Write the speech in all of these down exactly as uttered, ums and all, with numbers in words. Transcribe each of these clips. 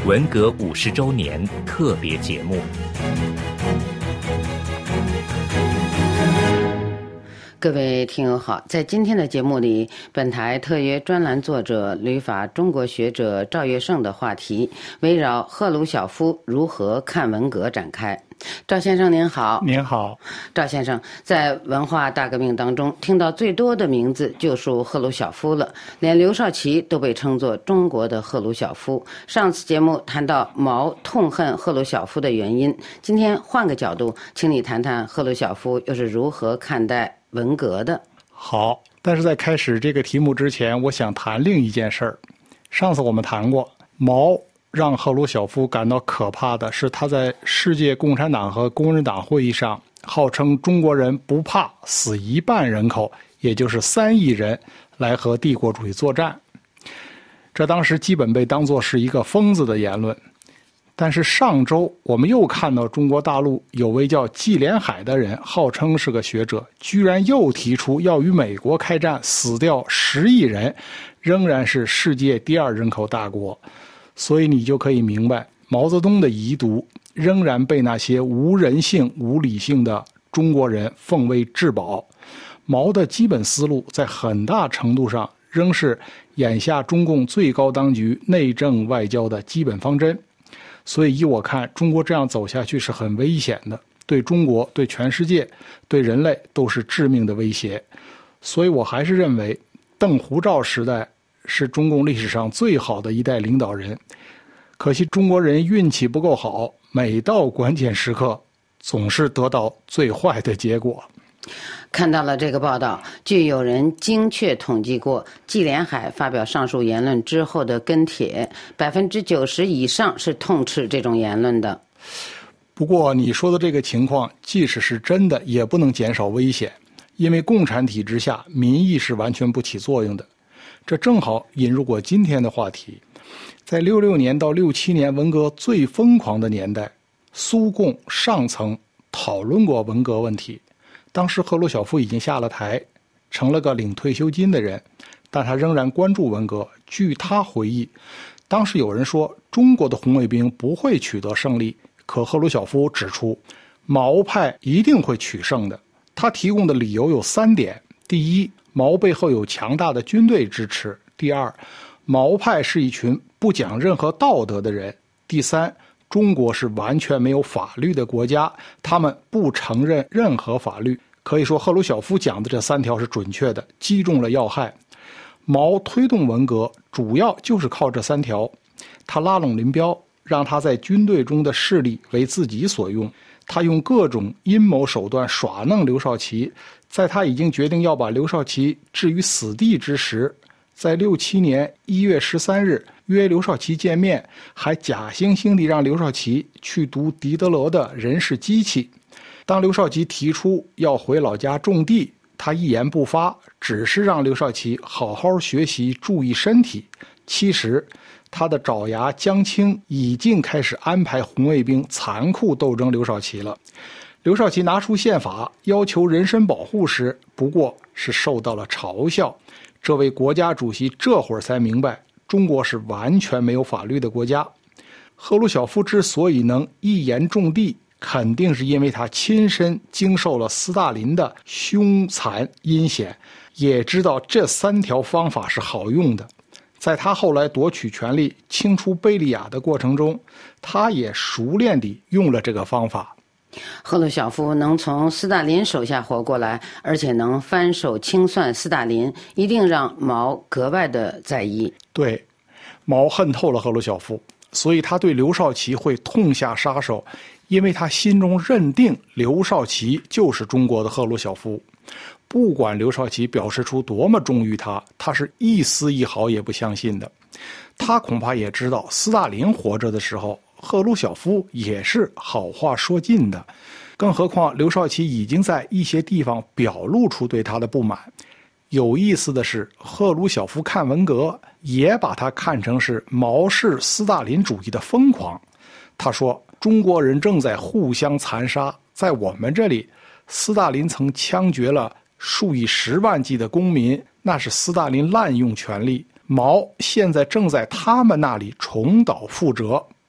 文革五十周年特别节目。 各位听友好，在今天的节目里，本台特约专栏作者、旅法中国学者赵月胜的话题围绕赫鲁晓夫如何看文革展开。赵先生您好。 您好。 赵先生，在文化大革命当中听到最多的名字就属赫鲁晓夫了，连刘少奇都被称作中国的赫鲁晓夫。上次节目谈到毛痛恨赫鲁晓夫的原因，今天换个角度，请你谈谈赫鲁晓夫又是如何看待文革的。 好，但是在开始这个题目之前，我想谈另一件事儿。上次我们谈过，毛让赫鲁晓夫感到可怕的是，他在世界共产党和工人党会议上号称中国人不怕死一半人口，也就是三亿人来和帝国主义作战。这当时基本被当作是一个疯子的言论。但是上周我们又看到中国大陆有位叫纪连海的人，号称是个学者，居然又提出要与美国开战，死掉十亿人，仍然是世界第二人口大国。所以你就可以明白，毛泽东的遗毒仍然被那些无人性、无理性的中国人奉为至宝。毛的基本思路在很大程度上仍是眼下中共最高当局内政外交的基本方针。所以依我看，中国这样走下去是很危险的，对中国、对全世界、对人类都是致命的威胁。所以我还是认为，邓胡赵时代是中共历史上最好的一代领导人。可惜中国人运气不够好，每到关键时刻总是得到最坏的结果。 看到了这个报道，据有人精确统计过，纪连海发表上述言论之后的跟帖，百分之九十以上是痛斥这种言论的。 不过你说的这个情况，即使是真的，也不能减少危险，因为共产体制下民意是完全不起作用的。这正好引入过今天的话题。在六六年到六七年文革最疯狂的年代，苏共上层讨论过文革问题。当时赫鲁晓夫已经下了台，成了个领退休金的人，但他仍然关注文革。据他回忆，当时有人说中国的红卫兵不会取得胜利，可赫鲁晓夫指出，毛派一定会取胜的。他提供的理由有三点：第一，毛背后有强大的军队支持；第二，毛派是一群不讲任何道德的人；第三，中国是完全没有法律的国家，他们不承认任何法律。可以说赫鲁晓夫讲的这三条是准确的，击中了要害。毛推动文革主要就是靠这三条。他拉拢林彪，让他在军队中的势力为自己所用。他用各种阴谋手段耍弄刘少奇，在他已经决定要把刘少奇置于死地之时，在六七年一月十三日约刘少奇见面，还假惺惺地让刘少奇去读狄德罗的人是机器。当刘少奇提出要回老家种地，他一言不发，只是让刘少奇好好学习，注意身体。其实他的爪牙江青已经开始安排红卫兵残酷斗争刘少奇了。刘少奇拿出宪法要求人身保护时，不过是受到了嘲笑。这位国家主席这会儿才明白，中国是完全没有法律的国家。赫鲁晓夫之所以能一言中的，肯定是因为他亲身经受了斯大林的凶残阴险，也知道这三条方法是好用的。在他后来夺取权力、清除贝利亚的过程中，他也熟练地用了这个方法。 赫鲁晓夫能从斯大林手下活过来，而且能翻手清算斯大林，一定让毛格外的在意。 对，毛恨透了赫鲁晓夫，所以他对刘少奇会痛下杀手，因为他心中认定刘少奇就是中国的赫鲁晓夫。不管刘少奇表示出多么忠于他，他是一丝一毫也不相信的。他恐怕也知道斯大林活着的时候，赫鲁晓夫也是好话说尽的，更何况刘少奇已经在一些地方表露出对他的不满。有意思的是，赫鲁晓夫看文革也把他看成是毛式斯大林主义的疯狂。他说，中国人正在互相残杀，在我们这里，斯大林曾枪决了数以十万计的公民，那是斯大林滥用权力。毛现在正在他们那里重蹈覆辙，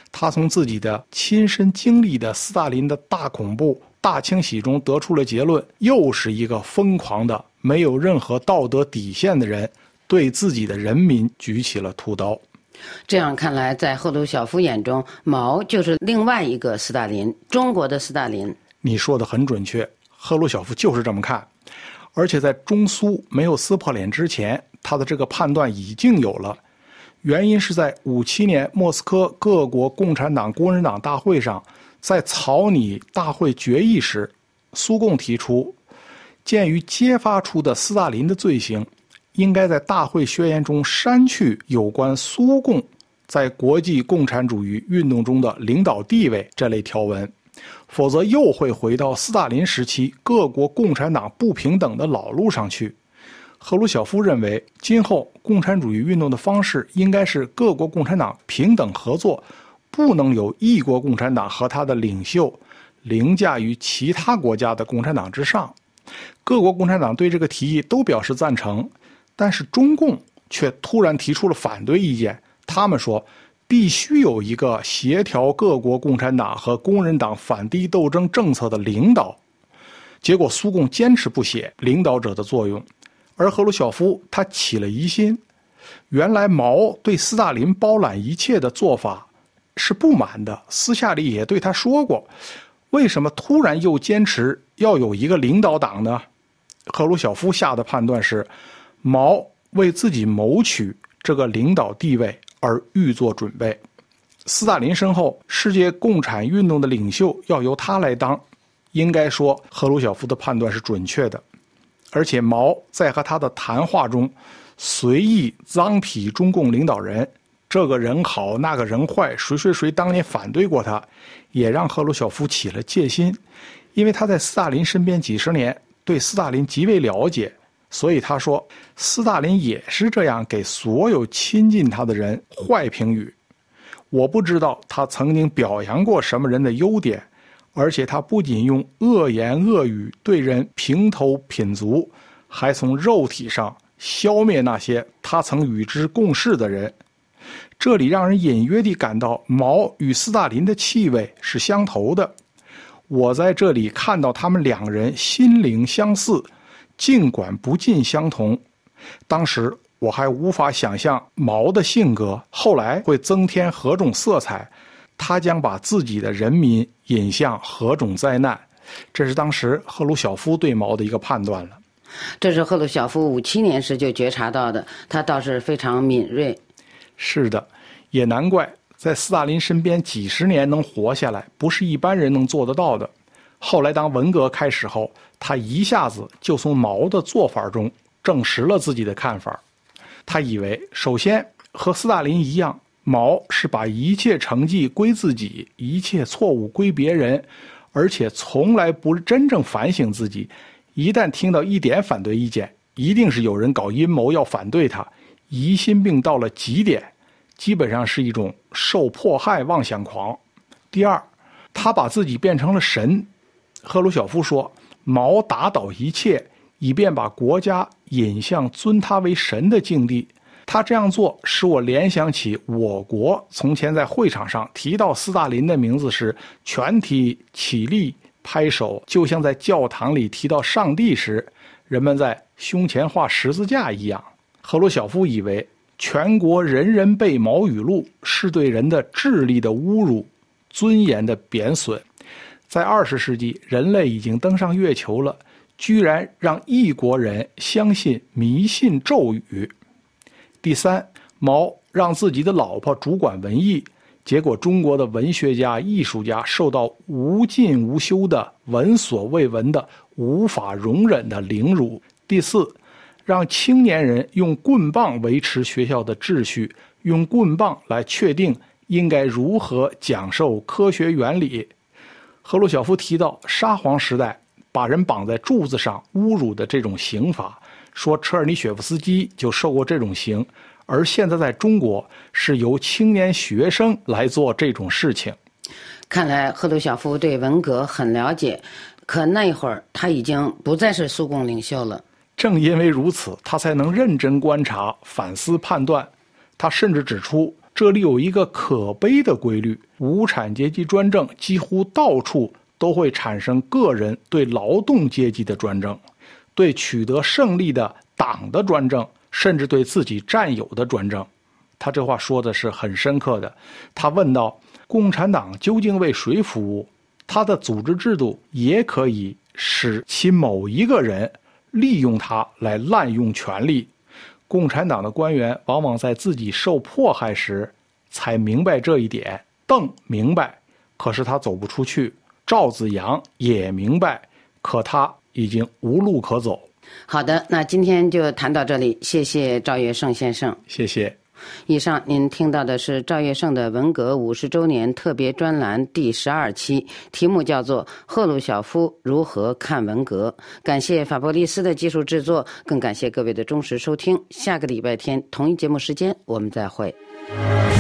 他从自己的亲身经历的斯大林的大恐怖、大清洗中得出了结论，又是一个疯狂的、没有任何道德底线的人，对自己的人民举起了屠刀。 这样看来，在赫鲁晓夫眼中，毛就是另外一个斯大林，中国的斯大林。 你说的很准确，赫鲁晓夫就是这么看。而且在中苏没有撕破脸之前，他的这个判断已经有了。原因是在五七年莫斯科各国共产党、工人党大会上，在草拟大会决议时，苏共提出，鉴于揭发出的斯大林的罪行，应该在大会宣言中删去有关苏共在国际共产主义运动中的领导地位这类条文，否则又会回到斯大林时期各国共产党不平等的老路上去。赫鲁晓夫认为，今后共产主义运动的方式应该是各国共产党平等合作，不能有一国共产党和他的领袖凌驾于其他国家的共产党之上。各国共产党对这个提议都表示赞成，但是中共却突然提出了反对意见。他们说，必须有一个协调各国共产党和工人党反帝斗争政策的领导。结果苏共坚持不写领导者的作用，而赫鲁晓夫他起了疑心，原来毛对斯大林包揽一切的做法是不满的，私下里也对他说过，为什么突然又坚持要有一个领导党呢？赫鲁晓夫下的判断是，毛为自己谋取这个领导地位而预做准备。斯大林身后，世界共产运动的领袖要由他来当，应该说赫鲁晓夫的判断是准确的。而且毛在和他的谈话中随意脏批中共领导人，这个人好那个人坏，谁谁谁当年反对过他，也让赫鲁晓夫起了戒心。因为他在斯大林身边几十年，对斯大林极为了解，所以他说斯大林也是这样给所有亲近他的人坏评语。我不知道他曾经表扬过什么人的优点，而且他不仅用恶言恶语对人评头品足，还从肉体上消灭那些他曾与之共事的人。这里让人隐约地感到毛与斯大林的气味是相投的。我在这里看到他们两人心灵相似，尽管不尽相同。当时我还无法想象毛的性格后来会增添何种色彩，他将把自己的人民引向何种灾难。这是当时赫鲁晓夫对毛的一个判断了。 这是赫鲁晓夫五七年时就觉察到的，他倒是非常敏锐。 是的，也难怪在斯大林身边几十年能活下来，不是一般人能做得到的。后来当文革开始后，他一下子就从毛的做法中证实了自己的看法。他以为，首先和斯大林一样，毛是把一切成绩归自己，一切错误归别人，而且从来不真正反省自己。一旦听到一点反对意见，一定是有人搞阴谋要反对他，疑心病到了极点，基本上是一种受迫害妄想狂。第二，他把自己变成了神。赫鲁晓夫说，毛打倒一切，以便把国家引向尊他为神的境地。他这样做使我联想起我国从前在会场上提到斯大林的名字时，全体起立拍手，就像在教堂里提到上帝时，人们在胸前画十字架一样。赫鲁晓夫以为全国人人背毛语录是对人的智力的侮辱，尊严的贬损。在二十世纪，人类已经登上月球了，居然让一国人相信迷信咒语。第三，毛让自己的老婆主管文艺，结果中国的文学家、艺术家受到无尽无休的闻所未闻的无法容忍的凌辱。第四，让青年人用棍棒维持学校的秩序，用棍棒来确定应该如何讲授科学原理。赫鲁晓夫提到沙皇时代把人绑在柱子上侮辱的这种刑罚，说车尔尼雪夫斯基就受过这种刑，而现在在中国是由青年学生来做这种事情。 看来赫鲁晓夫对文革很了解，可那会儿他已经不再是苏共领袖了。 正因为如此，他才能认真观察、反思、判断。他甚至指出， 这里有一个可悲的规律，无产阶级专政几乎到处都会产生个人对劳动阶级的专政，对取得胜利的党的专政，甚至对自己占有的专政。他这话说的是很深刻的。他问道，共产党究竟为谁服务？他的组织制度也可以使其某一个人利用它来滥用权力。共产党的官员往往在自己受迫害时才明白这一点。邓明白，可是他走不出去；赵子阳也明白，可他已经无路可走。 好的，那今天就谈到这里，谢谢赵月胜先生。 谢谢。 以上您听到的是赵月胜的文革五十周年特别专栏第十二期，题目叫做《赫鲁晓夫如何看文革》。感谢法伯利斯的技术制作，更感谢各位的忠实收听。下个礼拜天同一节目时间我们再会。